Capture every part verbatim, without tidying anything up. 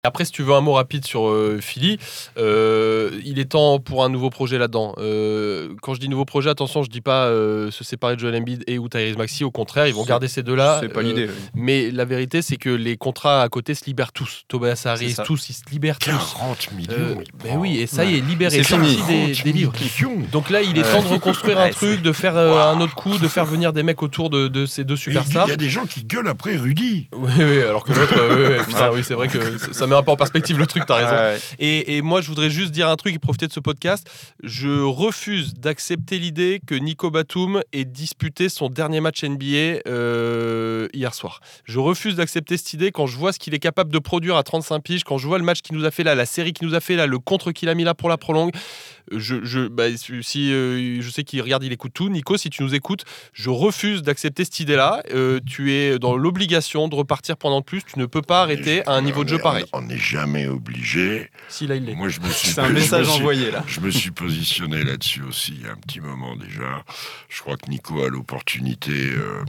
Après, si tu veux un mot rapide sur euh, Philly, euh, il est temps pour un nouveau projet là-dedans. Euh, quand je dis nouveau projet, attention, je dis pas euh, se séparer de Joel Embiid et ou Tyrese Maxey. Au contraire, ils vont C'est- garder ces deux-là. c'est pas euh, l'idée, oui. Mais la vérité, c'est que les contrats à côté se libèrent tous. Tobias Harris, ça. tous, ils se libèrent tous. quarante millions. Euh, il ben prend. oui, et ça Ouais. y est, libéré, C'est sorti fini. des, des livres. millions. Donc là, il est Ouais. temps de reconstruire un Ouais, truc, de faire euh, un autre coup, de faire venir des mecs autour de, de ces deux Et superstars. Il y a des gens qui gueulent après Rudy. Oui, oui, alors que l'autre, euh, ouais, ouais, putain, oui, c'est vrai que ça ça met un peu en perspective le truc, t'as raison. Ouais. Et, et moi, je voudrais juste dire un truc et profiter de ce podcast. Je refuse d'accepter l'idée que Nico Batum ait disputé son dernier match N B A euh, hier soir. Je refuse d'accepter cette idée quand je vois ce qu'il est capable de produire à trente-cinq piges, quand je vois le match qu'il nous a fait là, la série qu'il nous a fait là, le contre qu'il a mis là pour la prolongue. Je, je, bah, si, euh, je sais qu'il regarde, il écoute tout. Nico, si tu nous écoutes, je refuse d'accepter cette idée-là. Euh, tu es dans l'obligation de repartir pendant plus. Tu ne peux pas arrêter à un niveau de jeu pareil. On n'est jamais obligé. Si, là, il l'est. Moi, je me suis. C'est un je me message suis- envoyé là. Je me suis positionné là-dessus aussi il y a un petit moment déjà. Je crois que Nico a l'opportunité euh,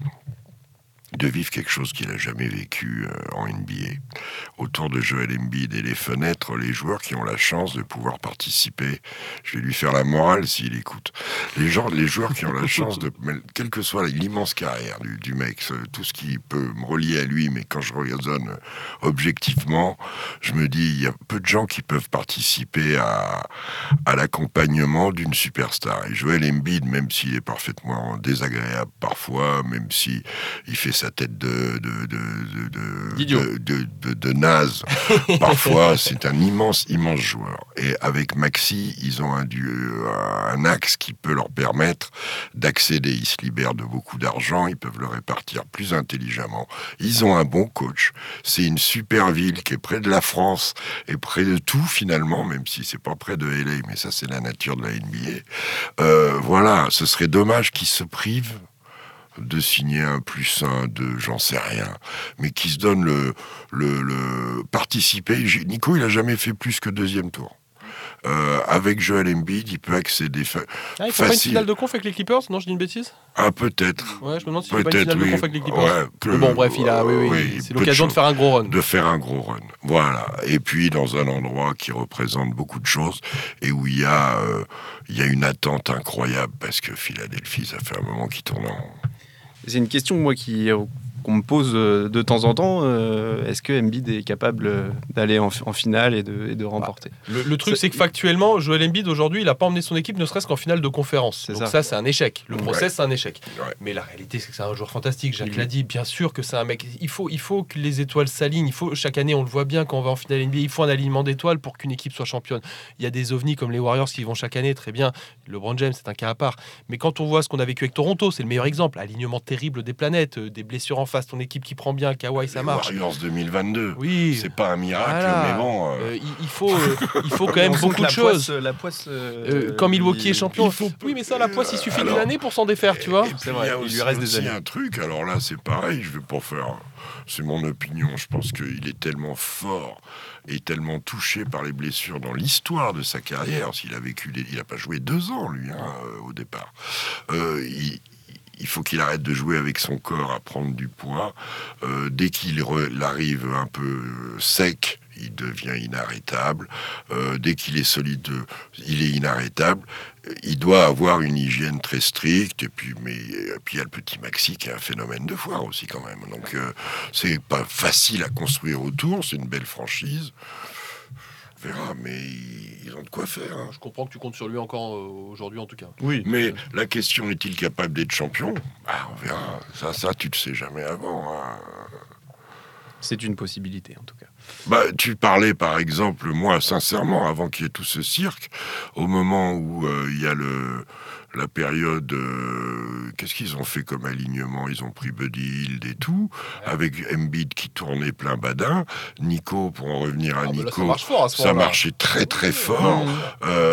de vivre quelque chose qu'il n'a jamais vécu euh, en N B A. Autour de Joel Embiid et les fenêtres, les joueurs qui ont la chance de pouvoir participer. Je vais lui faire la morale s'il écoute. Les, gens, les joueurs qui ont la chance de... Quelle que soit l'immense carrière du, du mec, tout ce qui peut me relier à lui, mais quand je raisonne objectivement, je me dis, il y a peu de gens qui peuvent participer à, à l'accompagnement d'une superstar. Et Joel Embiid, même s'il est parfaitement désagréable parfois, même si il fait sa tête de de de de D'idiot. de, de, de, de naze, parfois c'est un immense immense joueur. Et avec Maxi, ils ont un, du- un axe qui peut leur permettre d'accéder. Ils se libèrent de beaucoup d'argent, ils peuvent le répartir plus intelligemment. Ils ont un bon coach. C'est une super ville qui est près de la France et près de tout finalement, même si c'est pas près de L A, mais ça c'est la nature de la N B A. Euh, voilà, ce serait dommage qu'ils se privent de signer un plus un, deux, j'en sais rien, mais qui se donne le, le, le participer. J'ai- Nico, il a jamais fait plus que deuxième tour. Euh, avec Joel Embiid, il peut accéder fa- Ah, il faut pas une facile. finale de conf avec les Clippers? Non, je dis une bêtise? Ah, peut-être. Ouais, je me demande s'il fait pas une Peut-être, finale de oui. conf avec les Clippers. Ouais, que- Mais bon, bref, il a, oui, oui, oui, c'est peu l'occasion de, choses. faire un gros run. De faire un gros run. Voilà. Et puis, dans un endroit qui représente beaucoup de choses et où il y a, euh, il y a une attente incroyable parce que Philadelphie, ça fait un moment qu'il tourne en... C'est une question moi qui qu'on me pose euh, de temps en temps. euh, Est-ce que Embiid est capable euh, d'aller en, en finale et de, et de remporter? Le, le truc, Ça- c'est que factuellement, Joel Embiid, aujourd'hui, il n'a pas emmené son équipe, ne serait-ce qu'en finale de conférence. C'est Donc ça. ça, c'est un échec. Le Ouais. process, c'est un échec. Ouais. Mais la réalité, c'est que c'est un joueur fantastique. Jacques Mhm. l'a dit, bien sûr que c'est un mec... Il faut, il faut que les étoiles s'alignent. Il faut, chaque année, on le voit bien, quand on va en finale N B A, il faut un alignement d'étoiles pour qu'une équipe soit championne. Il y a des ovnis comme les Warriors qui y vont chaque année, très bien. LeBron James, c'est un cas à part. Mais quand on voit ce qu'on a vécu avec Toronto, c'est le meilleur exemple. Alignement terrible des planètes, euh, des blessures en face, ton équipe qui prend bien, Kawhi, ça Les marche. Warriors deux mille vingt-deux. Oui. C'est pas un miracle, Voilà. mais bon... euh, Euh, il, il faut, euh, il faut quand même On sent que beaucoup de la choses. poisse, la poisse, euh, Euh, quand Milwaukee lui- est champion. il faut peu- Oui, mais ça, la poisse, il suffit d'une Alors, année pour s'en défaire, tu vois. Et puis, C'est il vrai, y a il aussi, lui reste des aussi années. un truc, alors là c'est pareil, je vais pas faire, c'est mon opinion, je pense qu'il est tellement fort et tellement touché par les blessures dans l'histoire de sa carrière, s'il a vécu, des- il a pas joué deux ans lui hein, euh, au départ, euh, il, il faut qu'il arrête de jouer avec son corps à prendre du poids, euh, dès qu'il re- il arrive un peu euh, sec, il devient inarrêtable. Euh, dès qu'il est solide, euh, il est inarrêtable. Euh, Il doit avoir une hygiène très stricte. Et puis, mais et puis il y a le petit Maxi qui est un phénomène de foire aussi quand même. Donc euh, c'est pas facile à construire autour. C'est une belle franchise. On verra, mais ils ont de quoi faire. hein. Je comprends que tu comptes sur lui encore euh, aujourd'hui, en tout cas. Oui. Mais la question est-il capable d'être champion? Ah, on verra. Ça, ça, tu le sais jamais avant. hein. C'est une possibilité en tout cas. Bah, tu parlais par exemple, moi sincèrement, avant qu'il y ait tout ce cirque, au moment où euh, il y a le, la période, euh, qu'est-ce qu'ils ont fait comme alignement? Ils ont pris Buddy Hield et tout, avec Embiid qui tournait plein badin. Nico, pour en revenir à Ah, bah là, Nico, ça marche fort à ce ça moment-là. marchait très très fort. Mmh.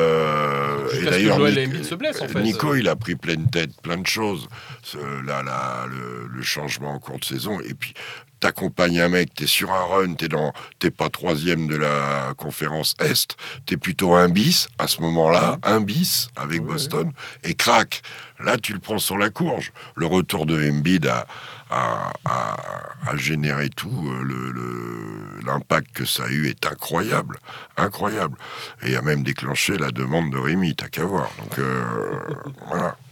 Euh, Jusqu'à et ce que d'ailleurs, Joel Nic- Embiid se blesse, en fait. Nico, il a pris pleine tête, plein de choses. Ce- Là, là, le, le changement en cours de saison. Et puis, t'accompagnes un mec, t'es sur un run, t'es dans, t'es pas troisième de la conférence Est, t'es plutôt un bis à ce moment-là, un bis avec Oui, Boston, et crac, là tu le prends sur la courge. Le retour de Embiid a, à, à, à générer tout. Le, le, l'impact que ça a eu est incroyable, incroyable. Et a même déclenché la demande de Rémi, t'as qu'à voir. Donc euh, voilà.